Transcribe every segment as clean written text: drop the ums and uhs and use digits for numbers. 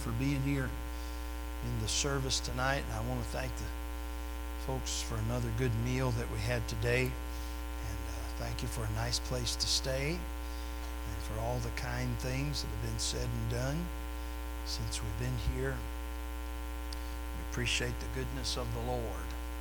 for being here in the service tonight. And I want to thank the folks for another good meal that we had today. And thank you for a nice place to stay and for all the kind things that have been said and done since we've been here. We appreciate the goodness of the Lord.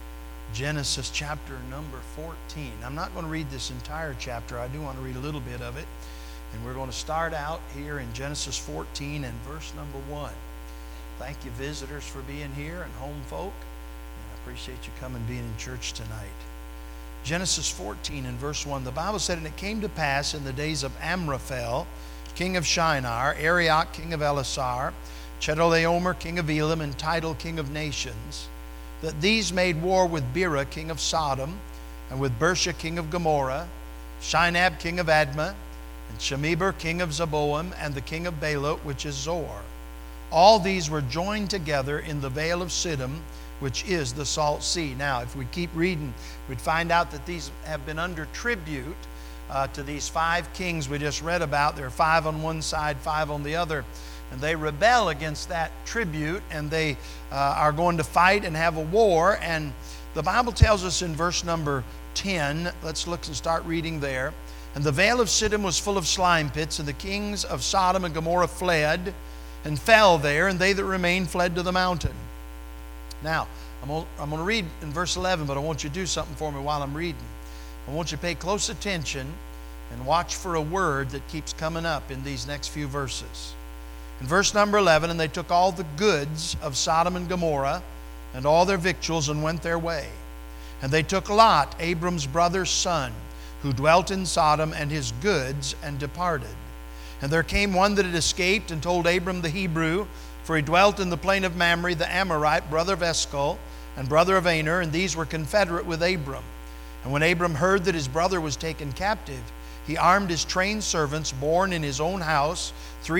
Genesis chapter number 14. I'm not going to read this entire chapter. I do want to read a little bit of it. And we're going to start out here in Genesis 14 and verse number 1. Thank you, visitors, for being here and home folk. And I appreciate you coming being in church tonight. Genesis 14 and verse 1. The Bible said, "And it came to pass in the days of Amraphel, king of Shinar, Arioch, king of Elasar, Chedorlaomer, king of Elam, and Tidal, king of nations, that these made war with Bera, king of Sodom, and with Bersha, king of Gomorrah, Shinab, king of Admah, and Shemeber, king of Zeboim, and the king of Bela, which is Zoar. All these were joined together in the vale of Siddim, which is the Salt Sea." Now, if we keep reading, we'd find out that these have been under tribute to these 5 kings we just read about. There are 5 on one side, 5 on the other. And they rebel against that tribute, and they are going to fight and have a war. And the Bible tells us in verse number 10, let's look and start reading there. "And the vale of Siddim was full of slime pits, and the kings of Sodom and Gomorrah fled and fell there, and they that remained fled to the mountain." Now, I'm going to read in verse 11, but I want you to do something for me while I'm reading. I want you to pay close attention and watch for a word that keeps coming up in these next few verses. In verse number 11, "And they took all the goods of Sodom and Gomorrah and all their victuals and went their way. And they took Lot, Abram's brother's son, who dwelt in Sodom, and his goods, and departed. And there came one that had escaped and told Abram the Hebrew, for he dwelt in the plain of Mamre, the Amorite, brother of Eshcol, and brother of Aner, and these were confederate with Abram. And when Abram heard that his brother was taken captive, he armed his trained servants, born in his own house,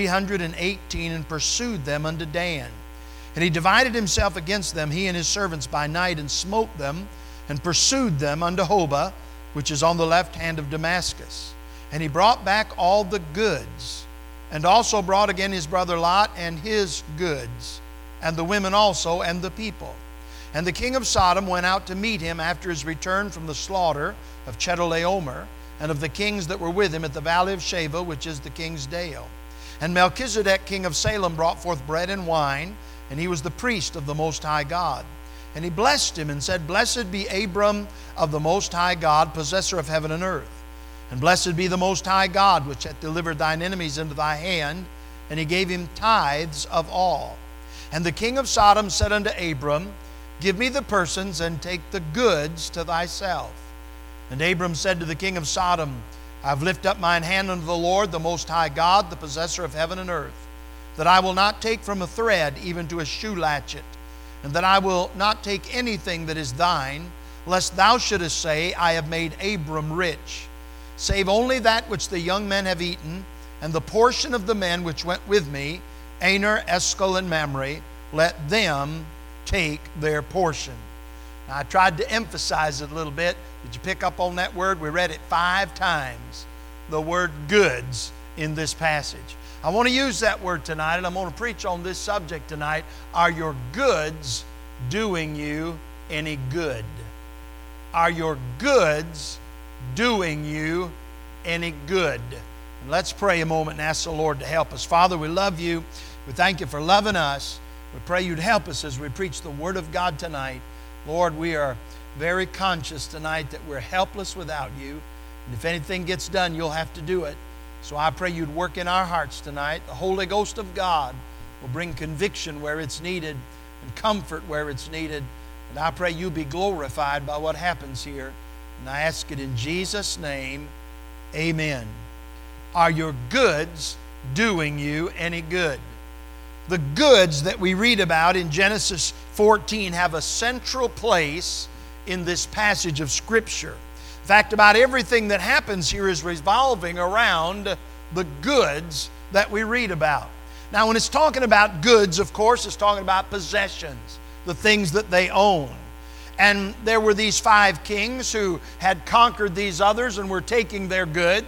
318, and pursued them unto Dan. And he divided himself against them, he and his servants, by night, and smote them, and pursued them unto Hobah, which is on the left hand of Damascus. And he brought back all the goods, and also brought again his brother Lot and his goods, and the women also, and the people. And the king of Sodom went out to meet him after his return from the slaughter of Chedorlaomer, and of the kings that were with him at the valley of Shaveh, which is the king's dale. And Melchizedek, king of Salem, brought forth bread and wine, and he was the priest of the Most High God. And he blessed him and said, Blessed be Abram of the Most High God, possessor of heaven and earth. And blessed be the Most High God, which hath delivered thine enemies into thy hand. And he gave him tithes of all. And the king of Sodom said unto Abram, Give me the persons, and take the goods to thyself. And Abram said to the king of Sodom, I have lifted up mine hand unto the Lord, the Most High God, the possessor of heaven and earth, that I will not take from a thread even to a shoe latchet, and that I will not take anything that is thine, lest thou shouldest say, I have made Abram rich, save only that which the young men have eaten, and the portion of the men which went with me, Aner, Eshcol, and Mamre, let them take their portion. Now, I tried to emphasize it a little bit. Did you pick up on that word? We read it 5 times, the word goods in this passage. I want to use that word tonight, and I'm going to preach on this subject tonight. Are your goods doing you any good? Are your goods doing you any good? And let's pray a moment and ask the Lord to help us. Father, we love you. We thank you for loving us. We pray you'd help us as we preach the Word of God tonight. Lord, we are very conscious tonight that we're helpless without you. And if anything gets done, you'll have to do it. So I pray you'd work in our hearts tonight. The Holy Ghost of God will bring conviction where it's needed and comfort where it's needed. And I pray you be glorified by what happens here. And I ask it in Jesus' name, amen. Are your goods doing you any good? The goods that we read about in Genesis 14 have a central place in this passage of Scripture. In fact, about everything that happens here is revolving around the goods that we read about. Now, when it's talking about goods, of course, it's talking about possessions, the things that they own. And there were these 5 kings who had conquered these others and were taking their goods.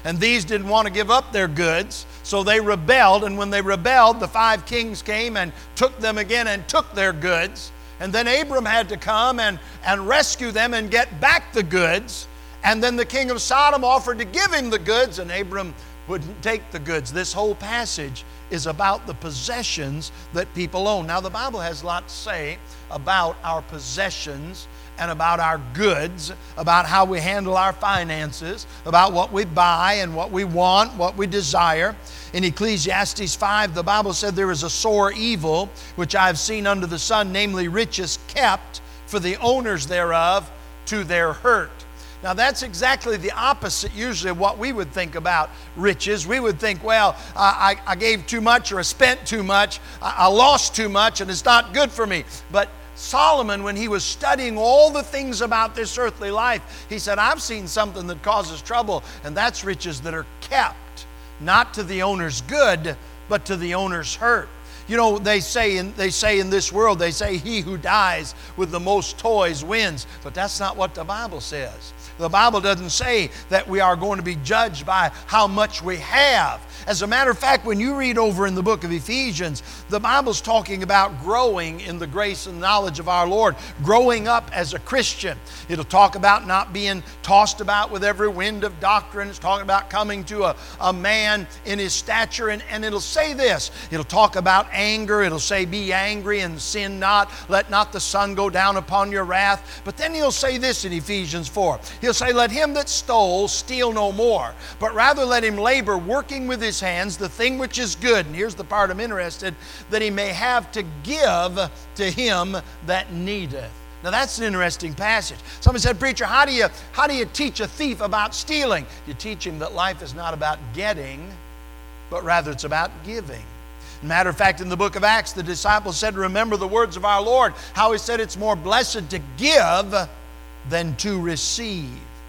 And these didn't want to give up their goods, so they rebelled. And when they rebelled, the 5 kings came and took them again and took their goods. And then Abram had to come and rescue them and get back the goods. And then the king of Sodom offered to give him the goods, and Abram wouldn't take the goods. This whole passage is about the possessions that people own. Now, the Bible has a lot to say about our possessions and about our goods, about how we handle our finances, about what we buy and what we want, what we desire. In Ecclesiastes 5, the Bible said, there is a sore evil which I have seen under the sun, namely riches kept for the owners thereof to their hurt. Now, that's exactly the opposite usually of what we would think about riches. We would think, well, I gave too much, or I spent too much, I lost too much, and it's not good for me. But Solomon, when he was studying all the things about this earthly life, he said, I've seen something that causes trouble, and that's riches that are kept, not to the owner's good, but to the owner's hurt. You know, they say in this world, they say he who dies with the most toys wins. But that's not what the Bible says. The Bible doesn't say that we are going to be judged by how much we have. As a matter of fact, when you read over in the book of Ephesians, the Bible's talking about growing in the grace and knowledge of our Lord, growing up as a Christian. It'll talk about not being tossed about with every wind of doctrine. It's talking about coming to a man in his stature. And it'll say this. It'll talk about anger. It'll say, be angry and sin not. Let not the sun go down upon your wrath. But then he'll say this in Ephesians 4. He'll say, let him that stole steal no more, but rather let him labor, working with his hands the thing which is good. And here's the part I'm interested, that he may have to give to him that needeth. Now that's an interesting passage. Somebody said, preacher, how do you teach a thief about stealing? You teach him that life is not about getting, but rather it's about giving. Matter of fact, in the book of Acts, the disciples said, remember the words of our Lord, how he said it's more blessed to give than to receive.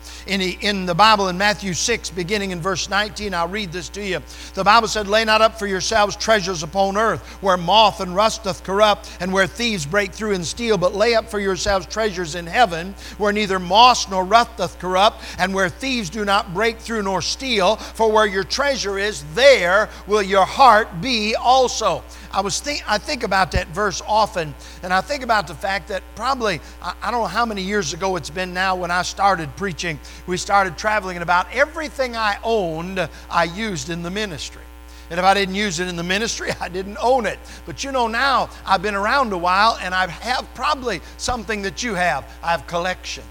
In the Bible, in Matthew 6, beginning in verse 19, I'll read this to you. The Bible said, lay not up for yourselves treasures upon earth, where moth and rust doth corrupt, and where thieves break through and steal. But lay up for yourselves treasures in heaven, where neither moth nor rust doth corrupt, and where thieves do not break through nor steal. For where your treasure is, there will your heart be also. I think about that verse often, and I think about the fact that probably, I don't know how many years ago it's been now when I started preaching, we started traveling, and about everything I owned, I used in the ministry. And if I didn't use it in the ministry, I didn't own it. But you know, now I've been around a while, and I have probably something that you have. I have collections.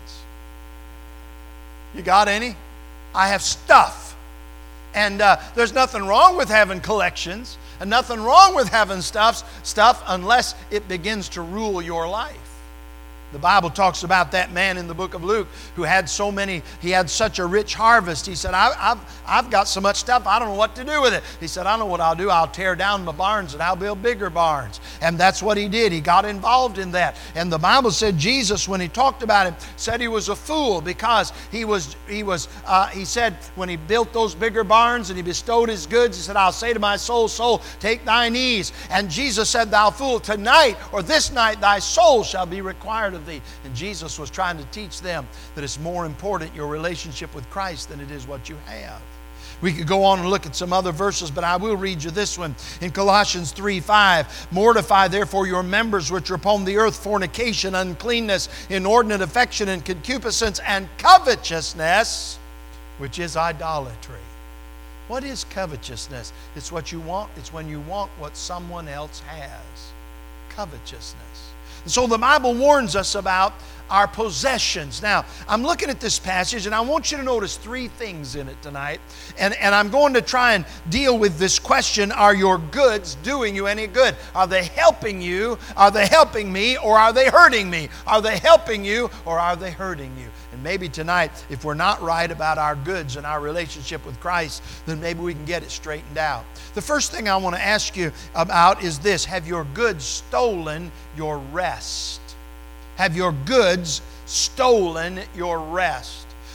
You got any? I have stuff. And there's nothing wrong with having collections. And nothing wrong with having stuff unless it begins to rule your life. The Bible talks about that man in the book of Luke who had he had such a rich harvest. He said, I've got so much stuff, I don't know what to do with it. He said, I know what I'll do. I'll tear down my barns and I'll build bigger barns. And that's what he did. He got involved in that. And the Bible said Jesus, when he talked about him, said he was a fool because he said when he built those bigger barns and he bestowed his goods, he said, I'll say to my soul, soul, take thine ease. And Jesus said, thou fool, tonight or this night thy soul shall be required of thee. And Jesus was trying to teach them that it's more important your relationship with Christ than it is what you have. We could go on and look at some other verses, but I will read you this one. In Colossians 3:5, mortify therefore your members which are upon the earth, fornication, uncleanness, inordinate affection, and concupiscence, and covetousness, which is idolatry. What is covetousness? It's what you want. It's when you want what someone else has. Covetousness. And so the Bible warns us about our possessions. Now, I'm looking at this passage, and I want you to notice 3 things in it tonight. And I'm going to try and deal with this question, are your goods doing you any good? Are they helping you? Are they helping me? Or are they hurting me? Are they helping you? Or are they hurting you? And maybe tonight, if we're not right about our goods and our relationship with Christ, then maybe we can get it straightened out. The first thing I want to ask you about is this: have your goods stolen your rest? Have your goods stolen your rest?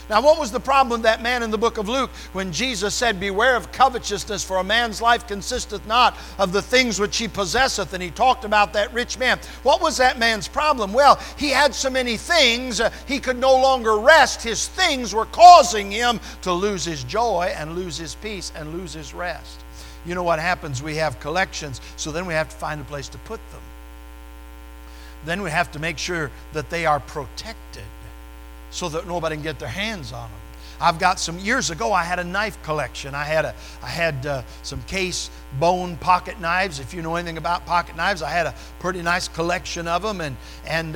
Now, what was the problem with that man in the book of Luke when Jesus said, beware of covetousness, for a man's life consisteth not of the things which he possesseth? And he talked about that rich man. What was that man's problem? Well, he had so many things, he could no longer rest. His things were causing him to lose his joy and lose his peace and lose his rest. You know what happens? We have collections, so then we have to find a place to put them. Then we have to make sure that they are protected so that nobody can get their hands on them. I've got some years ago, I had a knife collection. I had some case bone pocket knives. If you know anything about pocket knives, I had a pretty nice collection of them. And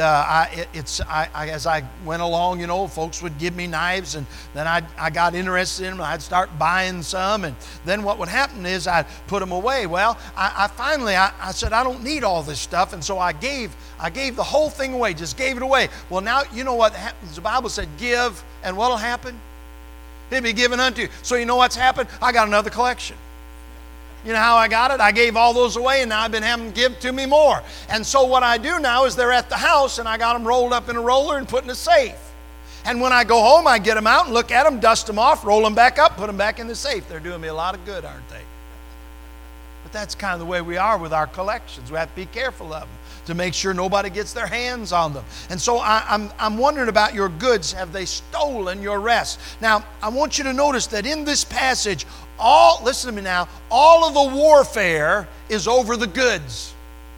as I went along, you know, folks would give me knives, and then I got interested in them. I'd start buying some, and then what would happen is I'd put them away. Well, I finally said, I don't need all this stuff, and so I gave the whole thing away. Just gave it away. Well, now you know what happens. The Bible said, give, and what'll happen? It'll be given unto you. So you know what's happened? I got another collection. You know how I got it? I gave all those away, and now I've been having them give to me more. And so what I do now is they're at the house, and I got them rolled up in a roller and put in a safe. And when I go home, I get them out and look at them, dust them off, roll them back up, put them back in the safe. They're doing me a lot of good, aren't they? But that's kind of the way we are with our collections. We have to be careful of them to make sure nobody gets their hands on them. And so I'm wondering about your goods. Have they stolen your rest? Now, I want you to notice that in this passage, listen to me now, all of the warfare is over the goods.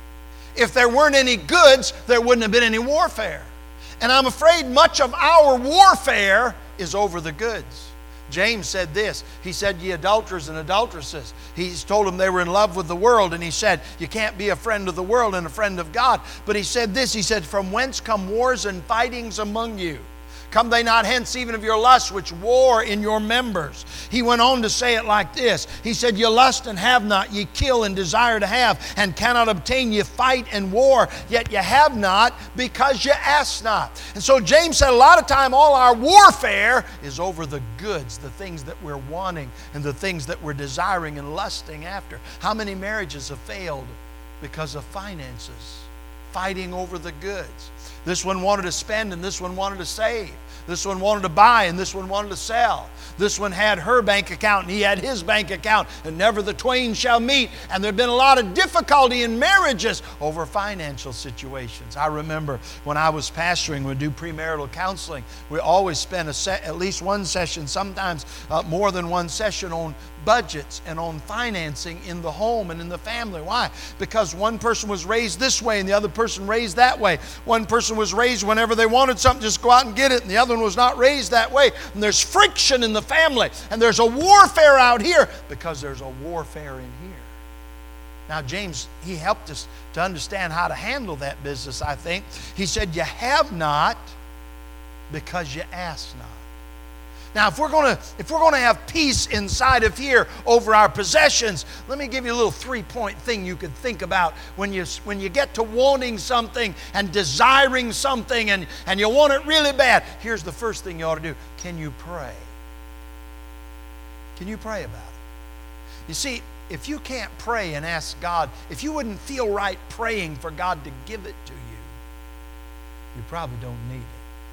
If there weren't any goods, there wouldn't have been any warfare. And I'm afraid much of our warfare is over the goods. James said this. He said, ye adulterers and adulteresses. He's told them they were in love with the world, and he said, you can't be a friend of the world and a friend of God. But he said this, he said, from whence come wars and fightings among you? Come they not hence even of your lusts which war in your members? He went on to say it like this. He said, ye lust and have not, ye kill and desire to have, and cannot obtain, ye fight and war, yet ye have not, because ye ask not. And so James said a lot of time all our warfare is over the goods, the things that we're wanting and the things that we're desiring and lusting after. How many marriages have failed because of finances? Fighting over the goods. This one wanted to spend and this one wanted to save. This one wanted to buy and this one wanted to sell. This one had her bank account and he had his bank account, and never the twain shall meet. And there have been a lot of difficulty in marriages over financial situations. I remember when I was pastoring, we'd do premarital counseling. We always spent at least one session, sometimes more than one session, on budgets and on financing in the home and in the family. Why? Because one person was raised this way and the other person raised that way. One person was raised whenever they wanted something, just go out and get it, and the other one was not raised that way. And there's friction in the family, and there's a warfare out here because there's a warfare in here. Now, James, he helped us to understand how to handle that business, I think. He said, you have not because you ask not. Now, if we're going to have peace inside of here over our possessions, let me give you a little 3-point thing you could think about when you get to wanting something and desiring something and you want it really bad. Here's the first thing you ought to do. Can you pray? Can you pray about it? You see, if you can't pray and ask God, if you wouldn't feel right praying for God to give it to you, you probably don't need it.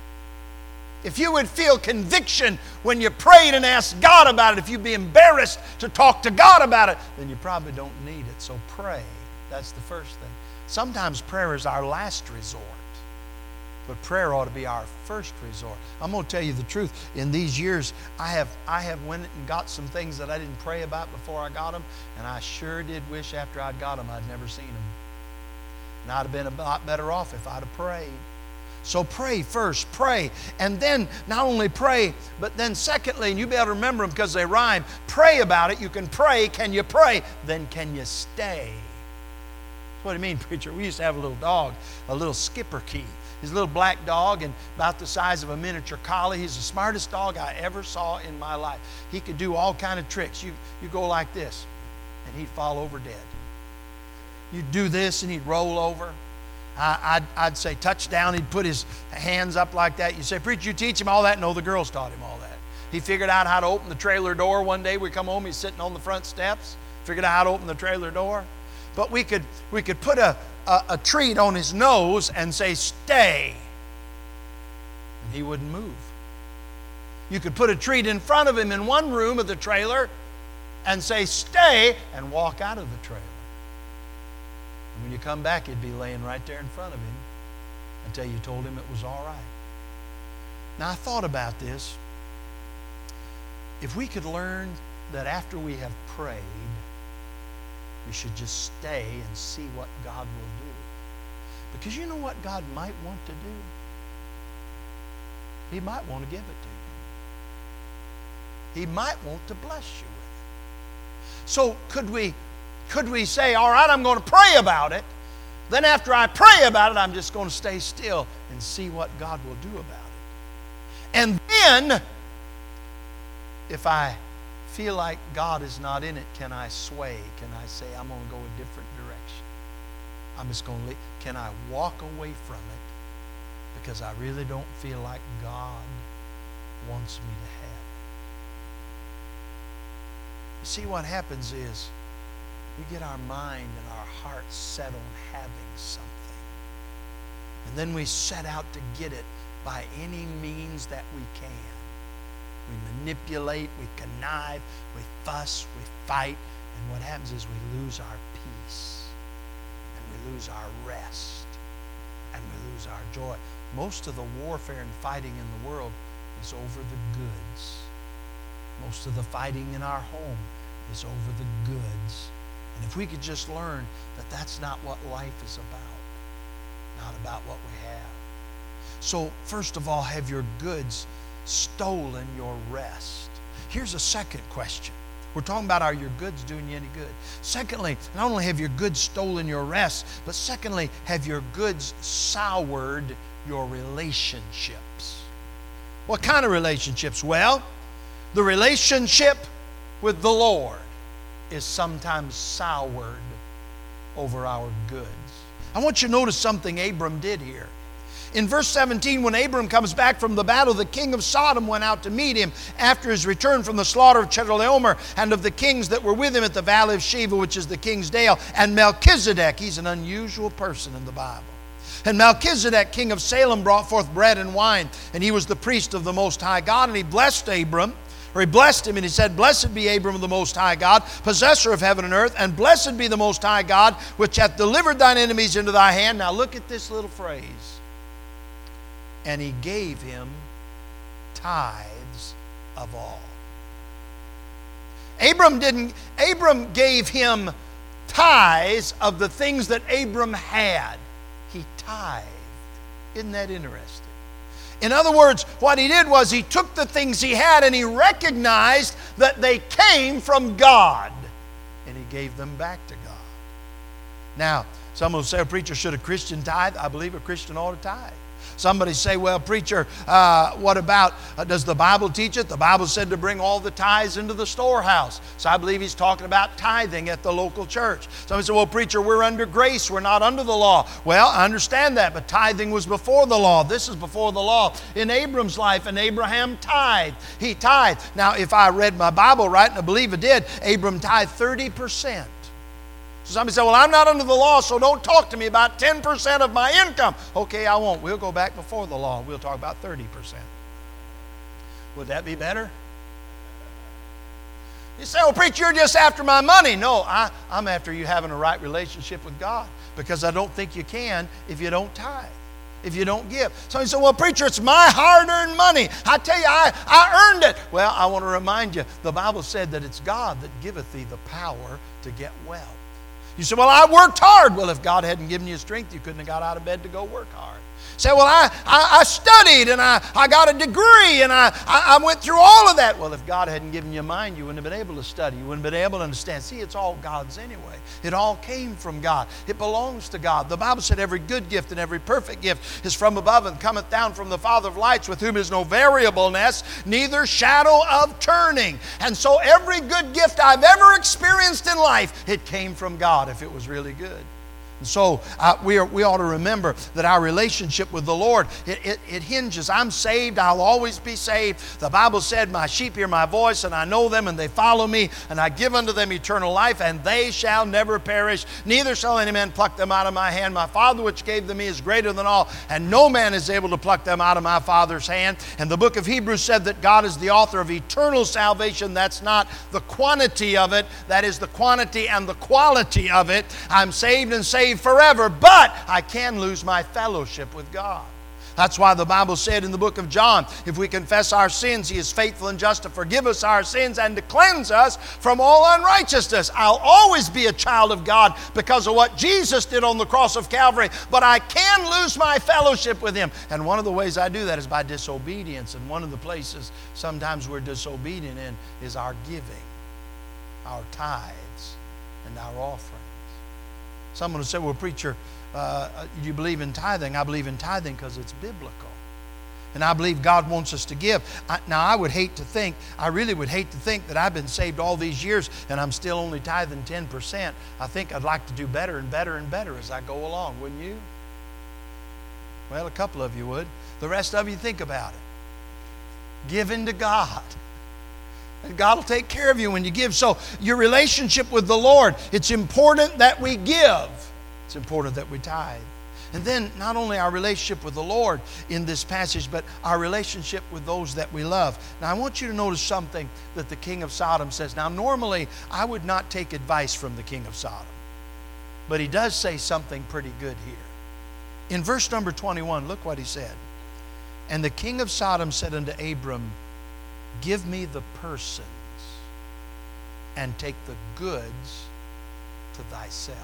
If you would feel conviction when you prayed and asked God about it, if you'd be embarrassed to talk to God about it, then you probably don't need it. So pray. That's the first thing. Sometimes prayer is our last resort, but prayer ought to be our first resort. I'm going to tell you the truth. In these years, I have went and got some things that I didn't pray about before I got them, and I sure did wish after I'd got them I'd never seen them. And I'd have been a lot better off if I'd have prayed. So pray first, pray, and then not only pray, but then secondly, and you be able to remember them because they rhyme, pray about it. You can pray. Can you pray? Then can you stay? What do you mean, preacher? We used to have a little dog, a little Skipper Key. He's a little black dog and about the size of a miniature collie. He's the smartest dog I ever saw in my life. He could do all kind of tricks. You go like this, and he'd fall over dead. You'd do this, and he'd roll over. I'd say touchdown. He'd put his hands up like that. You say, preacher, you teach him all that? No, the girls taught him all that. He figured out how to open the trailer door. One day we come home, he's sitting on the front steps. Figured out how to open the trailer door. But we could put a treat on his nose and say, stay. And he wouldn't move. You could put a treat in front of him in one room of the trailer and say, stay, and walk out of the trailer. And when you come back, he'd be laying right there in front of him until you told him it was all right. Now, I thought about this. If we could learn that after we have prayed, we should just stay and see what God will do. Because you know what God might want to do? He might want to give it to you. He might want to bless you with it. So could we say, all right, I'm going to pray about it. Then after I pray about it, I'm just going to stay still and see what God will do about it. And then, if I feel like God is not in it, can I sway? Can I say, I'm going to go a different direction? I'm just going to can I walk away from it because I really don't feel like God wants me to have it? You see, what happens is we get our mind and our heart set on having something. And then we set out to get it by any means that we can. We manipulate, we connive, we fuss, we fight, and what happens is we lose our peace, and we lose our rest, and we lose our joy. Most of the warfare and fighting in the world is over the goods. Most of the fighting in our home is over the goods. And if we could just learn that that's not what life is about, not about what we have. So, first of all, have your goods stolen your rest? Here's a second question. We're talking about, are your goods doing you any good? Secondly, not only have your goods stolen your rest, but secondly, have your goods soured your relationships? What kind of relationships? Well, the relationship with the Lord is sometimes soured over our goods. I want you to notice something Abram did here. In verse 17, when Abram comes back from the battle, the king of Sodom went out to meet him after his return from the slaughter of Chedorlaomer and of the kings that were with him at the valley of Sheba, which is the king's dale. And Melchizedek, he's an unusual person in the Bible. And Melchizedek, king of Salem, brought forth bread and wine, and he was the priest of the Most High God. And he blessed Abram, or he blessed him, and he said, Blessed be Abram of the Most High God, possessor of heaven and earth, and blessed be the Most High God, which hath delivered thine enemies into thy hand. Now look at this little phrase. And he gave him tithes of all. Abram gave him tithes of the things that Abram had. He tithed. Isn't that interesting? In other words, what he did was he took the things he had and he recognized that they came from God. And he gave them back to God. Now, some will say, a preacher, should a Christian tithe? I believe a Christian ought to tithe. Somebody say, well, preacher, what about, does the Bible teach it? The Bible said to bring all the tithes into the storehouse. So I believe he's talking about tithing at the local church. Somebody say, well, preacher, we're under grace. We're not under the law. Well, I understand that, but tithing was before the law. This is before the law. In Abram's life, and Abraham tithed. He tithed. Now, if I read my Bible right, and I believe it did, Abram tithed 30%. So somebody said, well, I'm not under the law, so don't talk to me about 10% of my income. Okay, I won't. We'll go back before the law. We'll talk about 30%. Would that be better? You say, well, preacher, you're just after my money. No, I'm after you having a right relationship with God, because I don't think you can if you don't tithe, if you don't give. Somebody said, well, preacher, it's my hard-earned money. I tell you, I earned it. Well, I want to remind you, the Bible said that it's God that giveth thee the power to get wealth. You say, well, I worked hard. Well, if God hadn't given you strength, you couldn't have got out of bed to go work hard. Say, well, I studied and I got a degree and I went through all of that. Well, if God hadn't given you a mind, you wouldn't have been able to study. You wouldn't have been able to understand. See, it's all God's anyway. It all came from God. It belongs to God. The Bible said every good gift and every perfect gift is from above and cometh down from the Father of lights, with whom is no variableness, neither shadow of turning. And so every good gift I've ever experienced in life, it came from God if it was really good. And so we ought to remember that our relationship with the Lord, it hinges. I'm saved, I'll always be saved. The Bible said, my sheep hear my voice, and I know them, and they follow me, and I give unto them eternal life, and they shall never perish, neither shall any man pluck them out of my hand. My Father which gave them me is greater than all, and no man is able to pluck them out of my Father's hand. And the book of Hebrews said that God is the author of eternal salvation. That's not the quantity of it, that is the quantity and the quality of it. I'm saved and saved forever, but I can lose my fellowship with God. That's why the Bible said in the book of John, if we confess our sins, He is faithful and just to forgive us our sins and to cleanse us from all unrighteousness. I'll always be a child of God because of what Jesus did on the cross of Calvary, but I can lose my fellowship with Him. And one of the ways I do that is by disobedience. And one of the places sometimes we're disobedient in is our giving, our tithes, and our offerings. Someone will say, well, preacher, do you believe in tithing? I believe in tithing because it's biblical. And I believe God wants us to give. Now, I really would hate to think that I've been saved all these years and I'm still only tithing 10%. I think I'd like to do better and better and better as I go along, wouldn't you? Well, a couple of you would. The rest of you, think about it. Giving to God. And God will take care of you when you give. So your relationship with the Lord, it's important that we give. It's important that we tithe. And then not only our relationship with the Lord in this passage, but our relationship with those that we love. Now I want you to notice something that the king of Sodom says. Now normally I would not take advice from the king of Sodom, but he does say something pretty good here. In verse number 21, look what he said. And the king of Sodom said unto Abram, give me the persons and take the goods to thyself.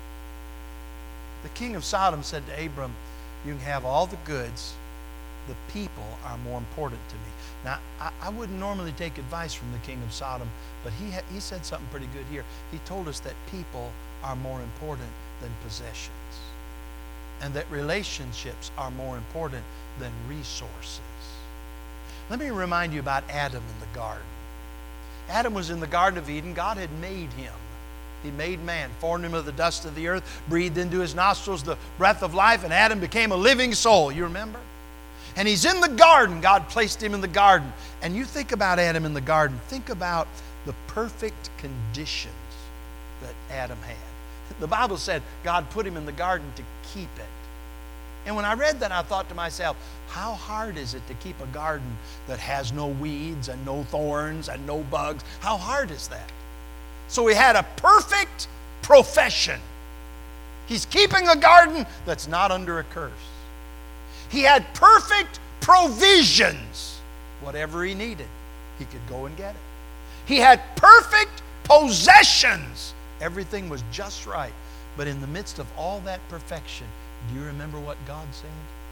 The king of Sodom said to Abram, you can have all the goods, the people are more important to me. Now, I wouldn't normally take advice from the king of Sodom, but he said something pretty good here. He told us that people are more important than possessions, and that relationships are more important than resources. Let me remind you about Adam in the garden. Adam was in the Garden of Eden. God had made him. He made man, formed him of the dust of the earth, breathed into his nostrils the breath of life, and Adam became a living soul. You remember? And he's in the garden. God placed him in the garden. And you think about Adam in the garden. Think about the perfect conditions that Adam had. The Bible said God put him in the garden to keep it. And when I read that, I thought to myself, how hard is it to keep a garden that has no weeds and no thorns and no bugs? How hard is that? So he had a perfect profession. He's keeping a garden that's not under a curse. He had perfect provisions. Whatever he needed, he could go and get it. He had perfect possessions. Everything was just right. But in the midst of all that perfection, do you remember what God said?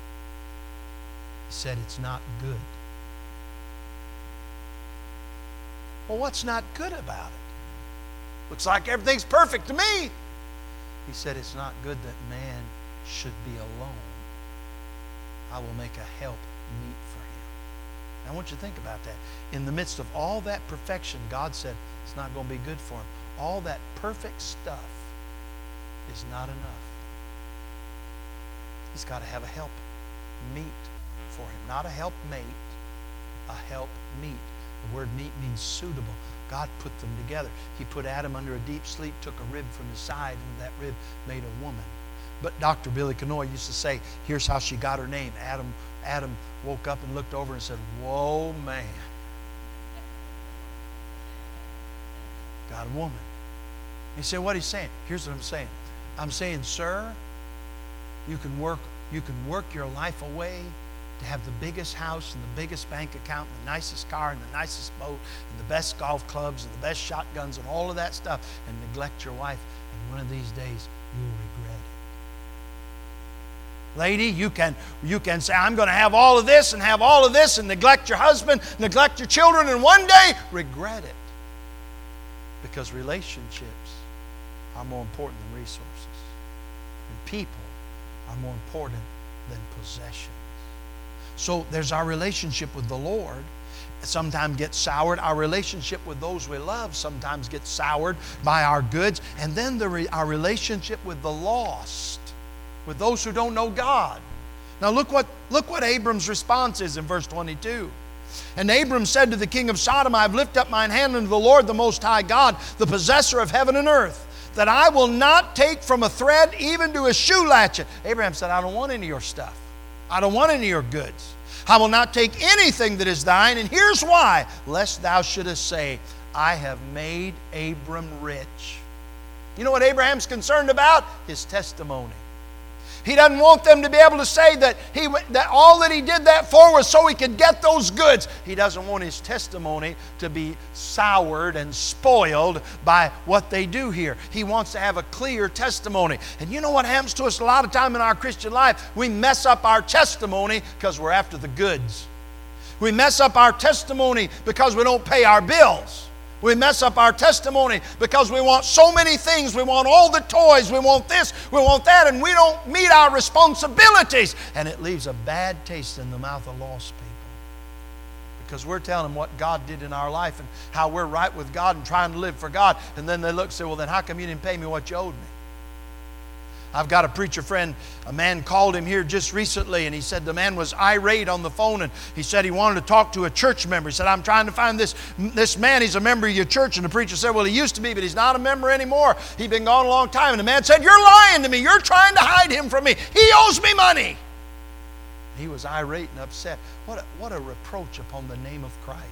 He said, it's not good. Well, what's not good about it? Looks like everything's perfect to me. He said, it's not good that man should be alone. I will make a help meet for him. Now, I want you to think about that. In the midst of all that perfection, God said it's not going to be good for him. All that perfect stuff is not enough. He's got to have a help meet for him. Not a helpmate, a help meet. The word meet means suitable. God put them together. He put Adam under a deep sleep, took a rib from his side, and that rib made a woman. But Dr. Billy Canoy used to say, here's how she got her name. Adam woke up and looked over and said, whoa, man. Got a woman. He said, what he's saying? Here's what I'm saying. I'm saying, sir, you can work your life away to have the biggest house and the biggest bank account and the nicest car and the nicest boat and the best golf clubs and the best shotguns and all of that stuff and neglect your wife. And one of these days, you'll regret it. Lady, you can say, I'm going to have all of this and neglect your husband, neglect your children, and one day regret it. Because relationships are more important than resources. And people are more important than possessions. So there's our relationship with the Lord. Sometimes gets soured. Our relationship with those we love sometimes gets soured by our goods. And then our relationship with the lost, with those who don't know God. Now look what Abram's response is in verse 22. And Abram said to the king of Sodom, I have lifted up mine hand unto the Lord, the Most High God, the possessor of heaven and earth, that I will not take from a thread even to a shoe latchet. Abraham said, I don't want any of your stuff. I don't want any of your goods. I will not take anything that is thine, and here's why. Lest thou shouldest say, I have made Abram rich. You know what Abraham's concerned about? His testimony. He doesn't want them to be able to say that all that he did that for was so he could get those goods. He doesn't want his testimony to be soured and spoiled by what they do here. He wants to have a clear testimony. And you know what happens to us a lot of time in our Christian life? We mess up our testimony because we're after the goods. We mess up our testimony because we don't pay our bills. We mess up our testimony because we want so many things. We want all the toys. We want this. We want that. And we don't meet our responsibilities. And it leaves a bad taste in the mouth of lost people. Because we're telling them what God did in our life and how we're right with God and trying to live for God. And then they look and say, well, then how come you didn't pay me what you owed me? I've got a preacher friend, a man called him here just recently, and he said the man was irate on the phone, and he said he wanted to talk to a church member. He said, I'm trying to find this man. He's a member of your church. And the preacher said, well, he used to be, but he's not a member anymore. He'd been gone a long time. And the man said, you're lying to me. You're trying to hide him from me. He owes me money. He was irate and upset. What a reproach upon the name of Christ.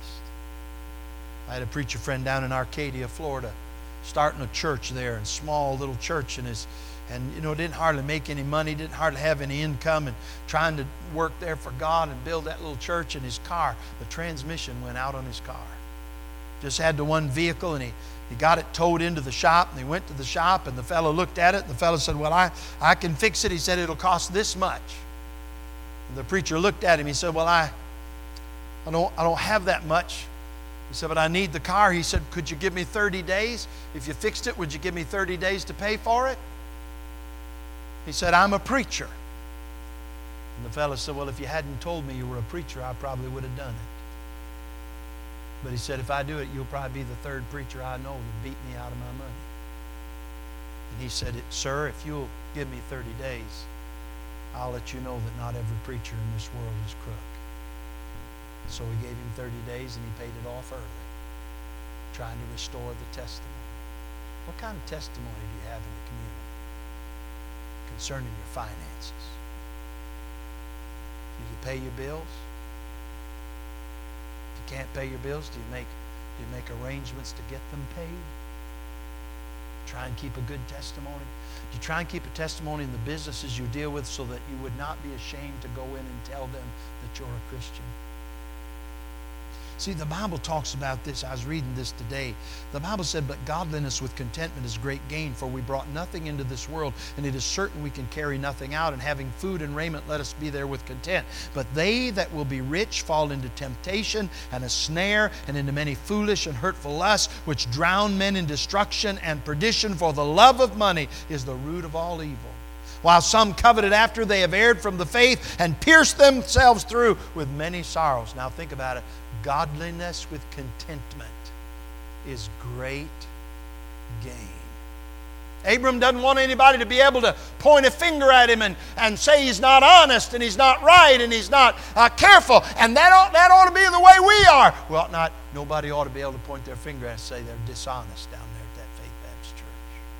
I had a preacher friend down in Arcadia, Florida, starting a church there, a small little church, and didn't hardly make any money, didn't hardly have any income, and trying to work there for God and build that little church. In his car, the transmission went out on his car. Just had the one vehicle, and he got it towed into the shop, and he went to the shop, and the fellow looked at it, and the fellow said, well, I can fix it. He said, it'll cost this much. And the preacher looked at him. He said, well, I don't have that much. He said, but I need the car. He said, could you give me 30 days? If you fixed it, would you give me 30 days to pay for it? He said, I'm a preacher. And the fellow said, well, if you hadn't told me you were a preacher, I probably would have done it. But he said, if I do it, you'll probably be the third preacher I know to beat me out of my money. And he said, sir, if you'll give me 30 days, I'll let you know that not every preacher in this world is crook. So he gave him 30 days, and he paid it off early, trying to restore the testimony. What kind of testimony do you have in the community concerning your finances? Do you pay your bills? If you can't pay your bills, do you make arrangements to get them paid? Try and keep a good testimony. Do you try and keep a testimony in the businesses you deal with so that you would not be ashamed to go in and tell them that you're a Christian? See, the Bible talks about this. I was reading this today. The Bible said, but godliness with contentment is great gain, for we brought nothing into this world, and it is certain we can carry nothing out. And having food and raiment, let us be there with content. But they that will be rich fall into temptation and a snare, and into many foolish and hurtful lusts, which drown men in destruction and perdition. For the love of money is the root of all evil. While some coveted after, they have erred from the faith and pierced themselves through with many sorrows. Now think about it. Godliness with contentment is great gain. Abram doesn't want anybody to be able to point a finger at him and say he's not honest and he's not right and he's not careful. And that ought to be the way we are. Well, nobody ought to be able to point their finger and say they're dishonest down there at that Faith Baptist Church.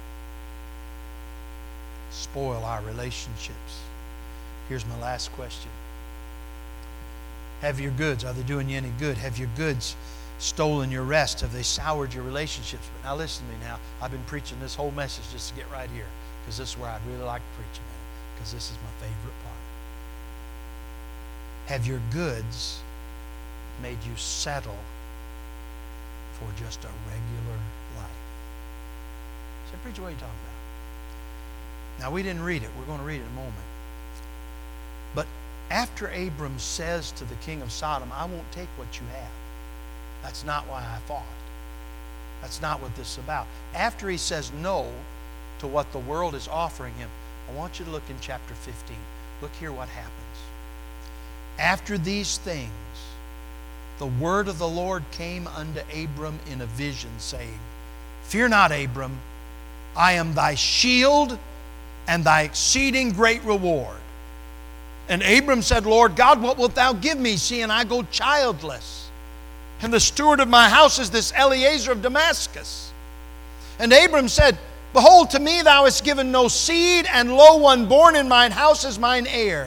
Spoil our relationships. Here's my last question. Have your goods, are they doing you any good? Have your goods stolen your rest? Have they soured your relationships? But now listen to me now. I've been preaching this whole message just to get right here, because this is where I'd really like to preach a minute, because this is my favorite part. Have your goods made you settle for just a regular life? I said, preacher, what are you talking about? Now, we didn't read it. We're going to read it in a moment. But after Abram says to the king of Sodom, I won't take what you have. That's not why I fought. That's not what this is about. After he says no to what the world is offering him, I want you to look in chapter 15. Look here what happens. After these things, the word of the Lord came unto Abram in a vision, saying, Fear not, Abram, I am thy shield and thy exceeding great reward. And Abram said, Lord God, what wilt thou give me, seeing I go childless? And the steward of my house is this Eliezer of Damascus. And Abram said, Behold, to me thou hast given no seed, and lo, one born in mine house is mine heir.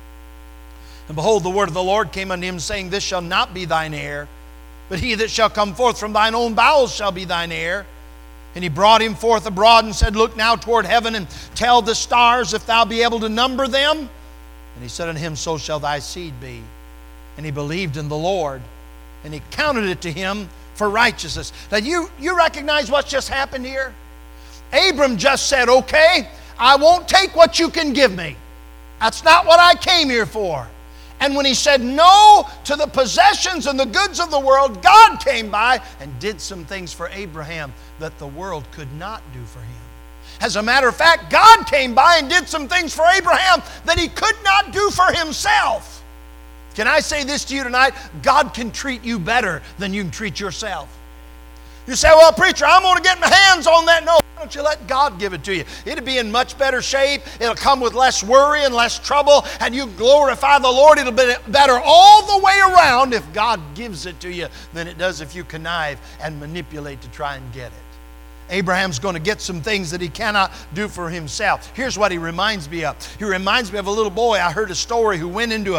And behold, the word of the Lord came unto him, saying, This shall not be thine heir, but he that shall come forth from thine own bowels shall be thine heir. And he brought him forth abroad and said, Look now toward heaven and tell the stars if thou be able to number them. And he said unto him, So shall thy seed be. And he believed in the Lord, and he counted it to him for righteousness. Now you recognize what's just happened here? Abram just said, Okay, I won't take what you can give me. That's not what I came here for. And when he said no to the possessions and the goods of the world, God came by and did some things for Abraham that the world could not do for him. As a matter of fact, God came by and did some things for Abraham that he could not do for himself. Can I say this to you tonight? God can treat you better than you can treat yourself. You say, Well, preacher, I'm going to get my hands on that. No. Why don't you let God give it to you? It'll be in much better shape. It'll come with less worry and less trouble, and you glorify the Lord. It'll be better all the way around if God gives it to you than it does if you connive and manipulate to try and get it. Abraham's going to get some things that he cannot do for himself. Here's what he reminds me of. He reminds me of a little boy. I heard a story who went into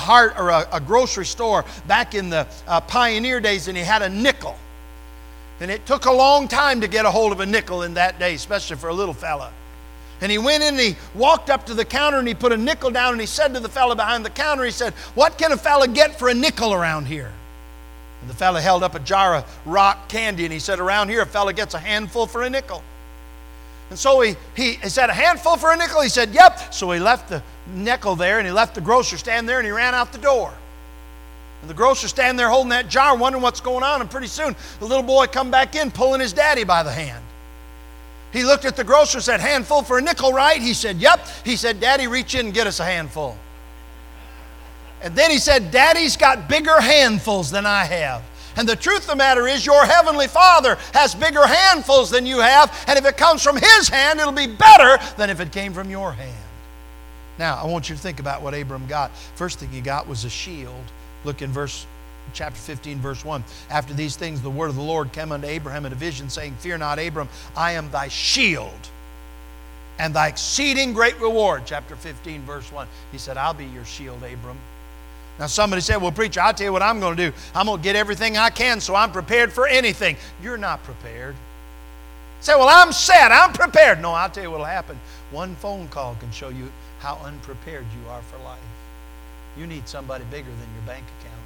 a grocery store back in the pioneer days, and he had a nickel. And it took a long time to get a hold of a nickel in that day, especially for a little fella. And he went in and he walked up to the counter and he put a nickel down and he said to the fella behind the counter, he said, What can a fella get for a nickel around here? And the fella held up a jar of rock candy and he said, Around here a fella gets a handful for a nickel. And so he said, A handful for a nickel? He said, Yep. So he left the nickel there and he left the grocery stand there and he ran out the door. And the grocer standing there holding that jar, wondering what's going on. And pretty soon, the little boy come back in, pulling his daddy by the hand. He looked at the grocer and said, Handful for a nickel, right? He said, Yep. He said, Daddy, reach in and get us a handful. And then he said, Daddy's got bigger handfuls than I have. And the truth of the matter is, your heavenly Father has bigger handfuls than you have. And if it comes from His hand, it'll be better than if it came from your hand. Now, I want you to think about what Abram got. First thing he got was a shield. Look in chapter 15, verse 1. After these things, the word of the Lord came unto Abraham in a vision, saying, Fear not, Abram, I am thy shield and thy exceeding great reward. Chapter 15, verse 1. He said, I'll be your shield, Abram. Now somebody said, Well, preacher, I'll tell you what I'm going to do. I'm going to get everything I can so I'm prepared for anything. You're not prepared. Say, Well, I'm set. I'm prepared. No, I'll tell you what will happen. One phone call can show you how unprepared you are for life. You need somebody bigger than your bank account.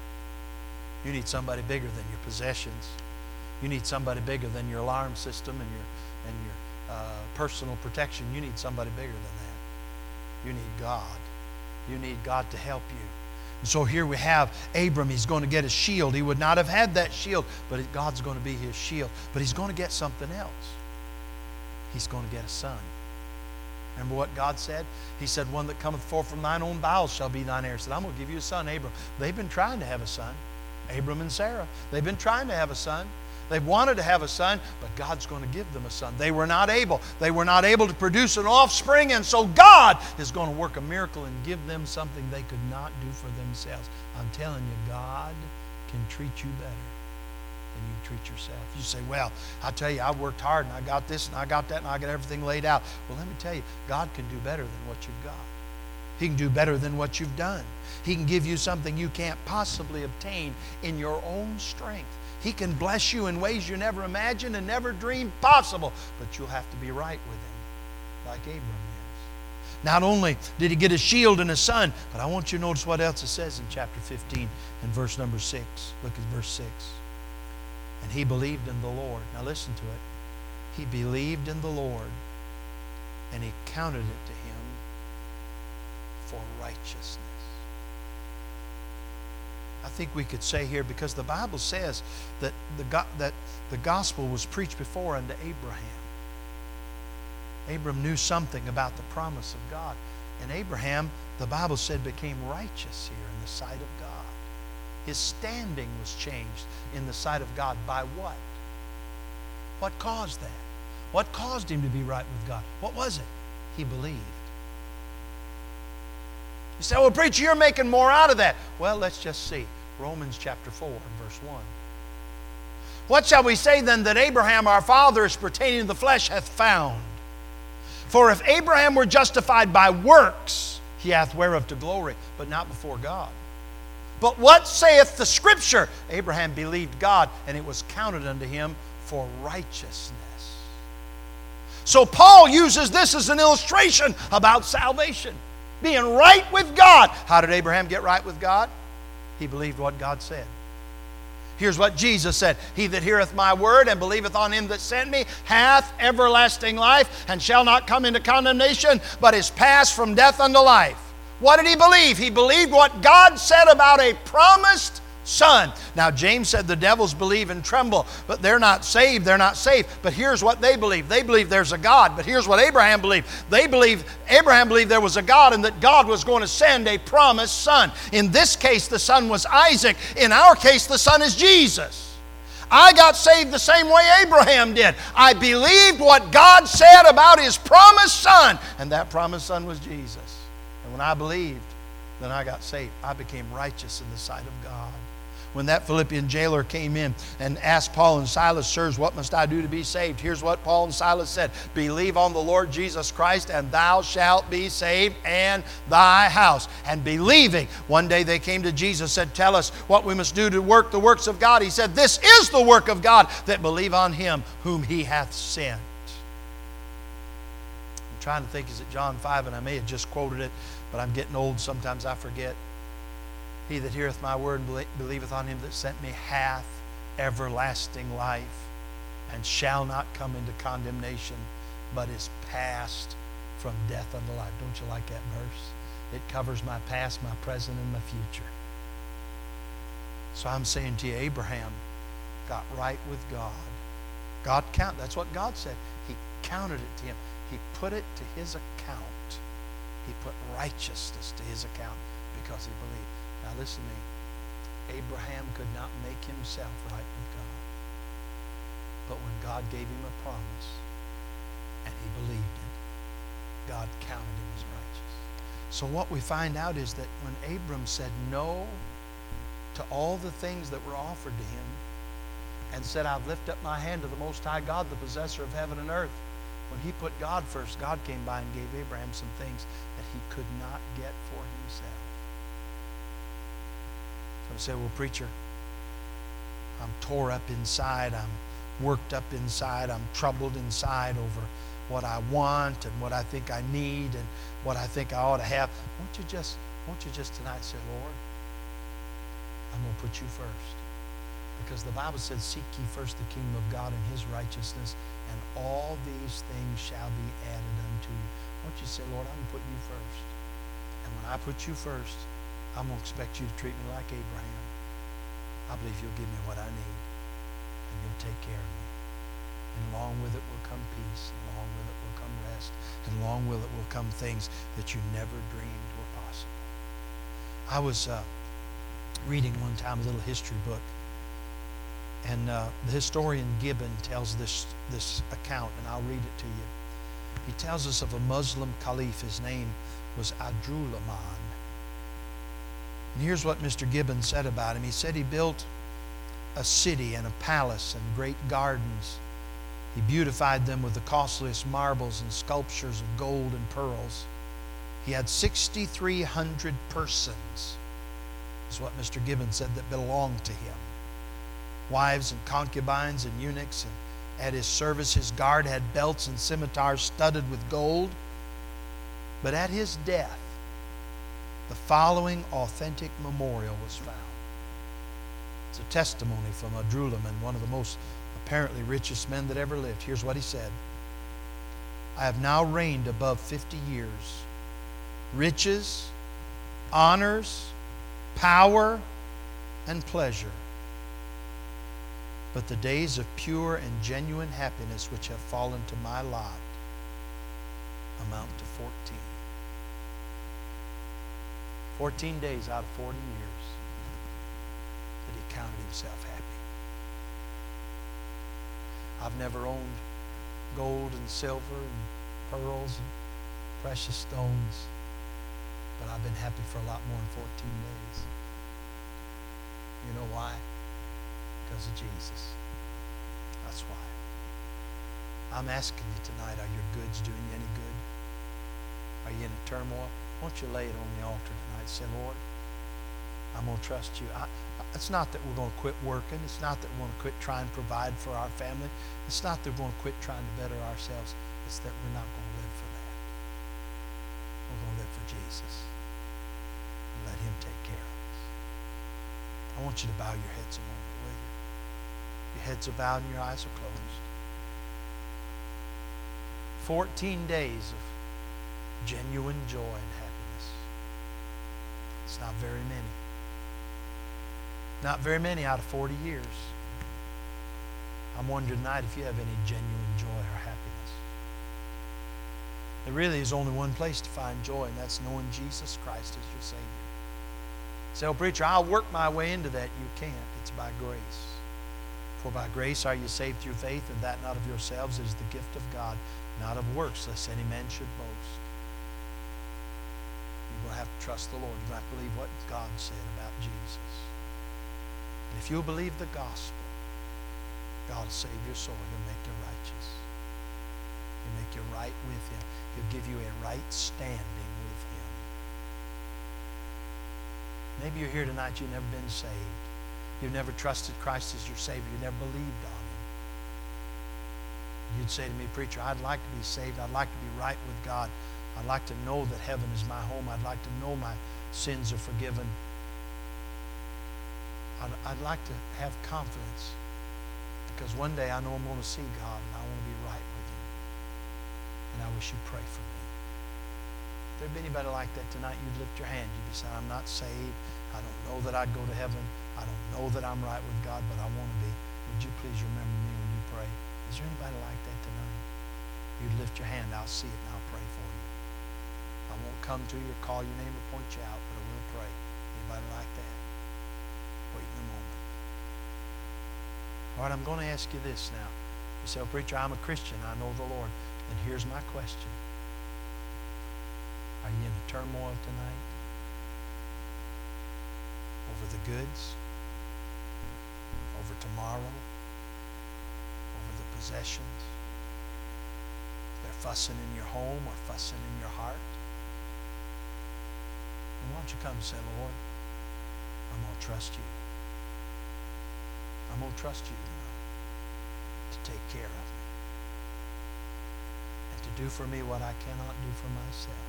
You need somebody bigger than your possessions. You need somebody bigger than your alarm system and your personal protection. You need somebody bigger than that. You need God. You need God to help you. And so here we have Abram. He's going to get a shield. He would not have had that shield, but God's going to be his shield. But he's going to get something else. He's going to get a son. Remember what God said? He said, One that cometh forth from thine own bowels shall be thine heir. He said, I'm going to give you a son, Abram. They've been trying to have a son. Abram and Sarah. They've been trying to have a son. They've wanted to have a son, but God's going to give them a son. They were not able. They were not able to produce an offspring, and so God is going to work a miracle and give them something they could not do for themselves. I'm telling you, God can treat you better than you treat yourself. You say, Well, I tell you, I worked hard and I got this and I got that and I got everything laid out. Well, let me tell you, God can do better than what you've got. He can do better than what you've done. He can give you something you can't possibly obtain in your own strength. He can bless you in ways you never imagined and never dreamed possible, but you'll have to be right with Him, like Abram is. Not only did he get a shield and a son, but I want you to notice what else it says in chapter 15 and verse number 6. Look at verse 6. And he believed in the Lord. Now listen to it. He believed in the Lord, and he counted it to him for righteousness. I think we could say here, because the Bible says that the gospel was preached before unto Abraham. Abram knew something about the promise of God. And Abraham, the Bible said, became righteous here in the sight of God. His standing was changed in the sight of God by what? What caused that? What caused him to be right with God? What was it? He believed. You say, well, preacher, you're making more out of that. Well, let's just see. Romans chapter 4 and verse 1. What shall we say then that Abraham our father as pertaining to the flesh hath found? For if Abraham were justified by works, he hath whereof to glory, but not before God. But what saith the Scripture? Abraham believed God, and it was counted unto him for righteousness. So Paul uses this as an illustration about salvation. Being right with God. How did Abraham get right with God? He believed what God said. Here's what Jesus said. He that heareth my word and believeth on him that sent me hath everlasting life and shall not come into condemnation, but is passed from death unto life. What did he believe? He believed what God said about a promised Son. Now James said the devils believe and tremble, but they're not saved. They're not saved. But here's what they believe. They believe there's a God. But here's what Abraham believed. Abraham believed there was a God and that God was going to send a promised Son. In this case, the Son was Isaac. In our case, the Son is Jesus. I got saved the same way Abraham did. I believed what God said about His promised Son, and that promised Son was Jesus. And when I believed, then I got saved. I became righteous in the sight of God. When that Philippian jailer came in and asked Paul and Silas, sirs, what must I do to be saved? Here's what Paul and Silas said. Believe on the Lord Jesus Christ, and thou shalt be saved, and thy house. And believing, one day they came to Jesus, said, tell us what we must do to work the works of God. He said, this is the work of God, that believe on him whom he hath sent. I'm trying to think, is it John 5? And I may have just quoted it, but I'm getting old, sometimes I forget. He that heareth my word and believeth on him that sent me hath everlasting life, and shall not come into condemnation, but is passed from death unto life. Don't you like that verse? It covers my past, my present, and my future. So I'm saying to you, Abraham got right with God. God counted. That's what God said. He counted it to him. He put it to his account. He put righteousness to his account because he believed. Now listen to me. Abraham could not make himself right with God. But when God gave him a promise and he believed it, God counted him as righteous. So what we find out is that when Abram said no to all the things that were offered to him and said, I've lifted up my hand to the Most High God, the possessor of heaven and earth, when he put God first, God came by and gave Abraham some things that he could not get for himself. So I say, well, preacher, I'm tore up inside. I'm worked up inside. I'm troubled inside over what I want and what I think I need and what I think I ought to have. Won't you just tonight say, Lord, I'm going to put you first. Because the Bible says, seek ye first the kingdom of God and his righteousness, and all these things shall be added unto you. Won't you say, Lord, I'm going to put you first. And when I put you first, I'm going to expect you to treat me like Abraham. I believe you'll give me what I need, and you'll take care of me. And along with it will come peace, and along with it will come rest, and along with it will come things that you never dreamed were possible. I was reading one time a little history book, and the historian Gibbon tells this account, and I'll read it to you. He tells us of a Muslim caliph. His name was Abdurrahman. And here's what Mr. Gibbon said about him. He said he built a city and a palace and great gardens. He beautified them with the costliest marbles and sculptures of gold and pearls. He had 6,300 persons, is what Mr. Gibbon said, that belonged to him. Wives and concubines and eunuchs, and at his service his guard had belts and scimitars studded with gold. But at his death, the following authentic memorial was found. It's a testimony from Abdurrahman, one of the most apparently richest men that ever lived. Here's what he said. I have now reigned above 50 years. Riches, honors, power, and pleasure. But the days of pure and genuine happiness which have fallen to my lot amount to 14. 14 days out of 40 years that he counted himself happy. I've never owned gold and silver and pearls and precious stones, but I've been happy for a lot more than 14 days. You know why? Because of Jesus. That's why. I'm asking you tonight, are your goods doing you any good? Are you in a turmoil? Won't you lay it on the altar tonight? Say, Lord, I'm going to trust you. It's not that we're going to quit working. It's not that we're going to quit trying to provide for our family. It's not that we're going to quit trying to better ourselves. It's that we're not going to live for that. We're going to live for Jesus and let him take care of us. I want you to bow your heads a moment, will you? Your heads are bowed and your eyes are closed. 14 days of genuine joy and happiness. It's not very many. Not very many out of 40 years. I'm wondering tonight if you have any genuine joy or happiness. There really is only one place to find joy, and that's knowing Jesus Christ as your Savior. Say, oh, preacher, I'll work my way into that. You can't. It's by grace. For by grace are you saved through faith, and that not of yourselves, is the gift of God, not of works, lest any man should boast. You're going to have to trust the Lord. You're going to have to believe what God said about Jesus. And if you'll believe the gospel, God will save your soul. He'll make you righteous. He'll make you right with him. He'll give you a right standing with him. Maybe you're here tonight, you've never been saved. You've never trusted Christ as your Savior. You never believed on him. You'd say to me, preacher, I'd like to be saved. I'd like to be right with God. I'd like to know that heaven is my home. I'd like to know my sins are forgiven. I'd like to have confidence, because one day I know I'm going to see God and I want to be right with him. And I wish you'd pray for me. If there'd be anybody like that tonight, you'd lift your hand. You'd be saying, I'm not saved. I don't know that I'd go to heaven. I don't know that I'm right with God, but I want to be. Would you please remember me when you pray? Is there anybody like that tonight? You'd lift your hand. I'll see it and I'll pray for you. I won't come to you or call your name or point you out, but I will pray. Anybody like that? Waiting a moment. All right, I'm going to ask you this now. You say, oh, preacher, I'm a Christian. I know the Lord. And here's my question. Are you in a turmoil tonight? Over the goods? Over tomorrow? Over the possessions? They're fussing in your home or fussing in your heart? And why don't you come and say, Lord, I'm going to trust you. I'm going to trust you tonight to take care of me and to do for me what I cannot do for myself.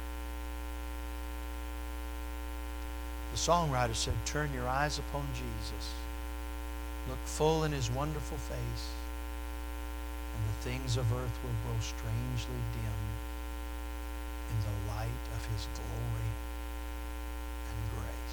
The songwriter said, turn your eyes upon Jesus. Look full in his wonderful face, and the things of earth will grow strangely dim in the light of his glory and grace.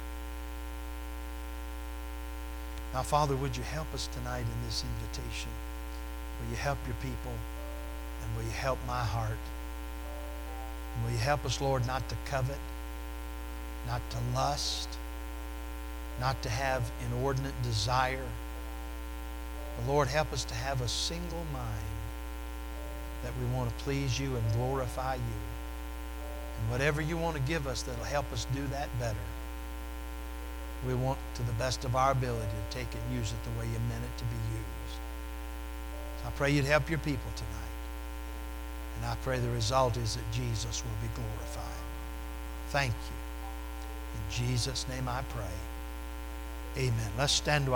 Now, Father, would you help us tonight in this invitation? Will you help your people? And will you help my heart? And will you help us, Lord, not to covet, not to lust, not to have inordinate desire. But Lord, help us to have a single mind that we want to please you and glorify you. And whatever you want to give us that'll help us do that better, we want, to the best of our ability, to take it and use it the way you meant it to be used. So I pray you'd help your people tonight. And I pray the result is that Jesus will be glorified. Thank you. In Jesus' name I pray. Amen. Let's stand to